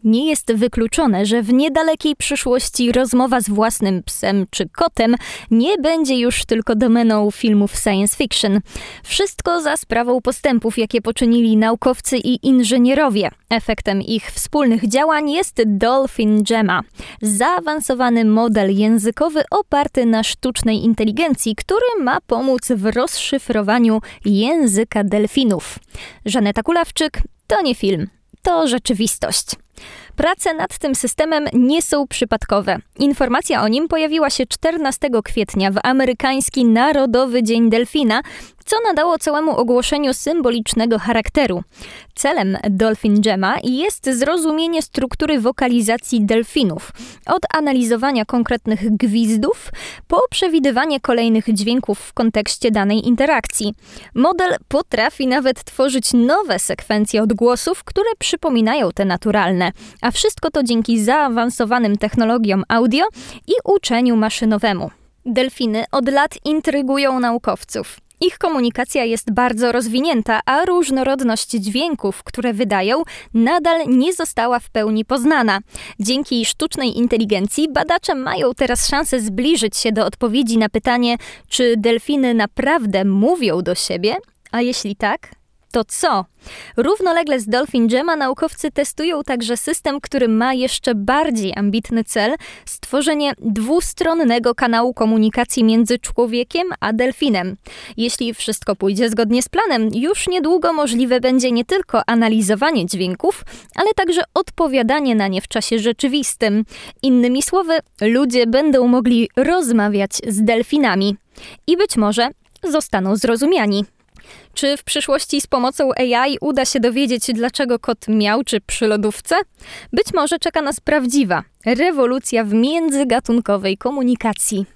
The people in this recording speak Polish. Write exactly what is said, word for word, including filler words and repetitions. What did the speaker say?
Nie jest wykluczone, że w niedalekiej przyszłości rozmowa z własnym psem czy kotem nie będzie już tylko domeną filmów science fiction. Wszystko za sprawą postępów, jakie poczynili naukowcy i inżynierowie. Efektem ich wspólnych działań jest Dolphin Gemma, zaawansowany model językowy oparty na sztucznej inteligencji, który ma pomóc w rozszyfrowaniu języka delfinów. Żaneta Kulawczyk, to nie film, to rzeczywistość. Prace nad tym systemem nie są przypadkowe. Informacja o nim pojawiła się czternastego kwietnia w amerykański Narodowy Dzień Delfina, co nadało całemu ogłoszeniu symbolicznego charakteru. Celem Dolphin Gemma jest zrozumienie struktury wokalizacji delfinów, od analizowania konkretnych gwizdów po przewidywanie kolejnych dźwięków w kontekście danej interakcji. Model potrafi nawet tworzyć nowe sekwencje odgłosów, które przypominają te naturalne, a wszystko to dzięki zaawansowanym technologiom audio i uczeniu maszynowemu. Delfiny od lat intrygują naukowców. Ich komunikacja jest bardzo rozwinięta, a różnorodność dźwięków, które wydają, nadal nie została w pełni poznana. Dzięki sztucznej inteligencji badacze mają teraz szansę zbliżyć się do odpowiedzi na pytanie, czy delfiny naprawdę mówią do siebie, a jeśli tak, to co? Równolegle z Dolphin Gemma naukowcy testują także system, który ma jeszcze bardziej ambitny cel – stworzenie dwustronnego kanału komunikacji między człowiekiem a delfinem. Jeśli wszystko pójdzie zgodnie z planem, już niedługo możliwe będzie nie tylko analizowanie dźwięków, ale także odpowiadanie na nie w czasie rzeczywistym. Innymi słowy, ludzie będą mogli rozmawiać z delfinami i być może zostaną zrozumiani. Czy w przyszłości z pomocą A I uda się dowiedzieć, dlaczego kot miauczy przy lodówce? Być może czeka nas prawdziwa rewolucja w międzygatunkowej komunikacji.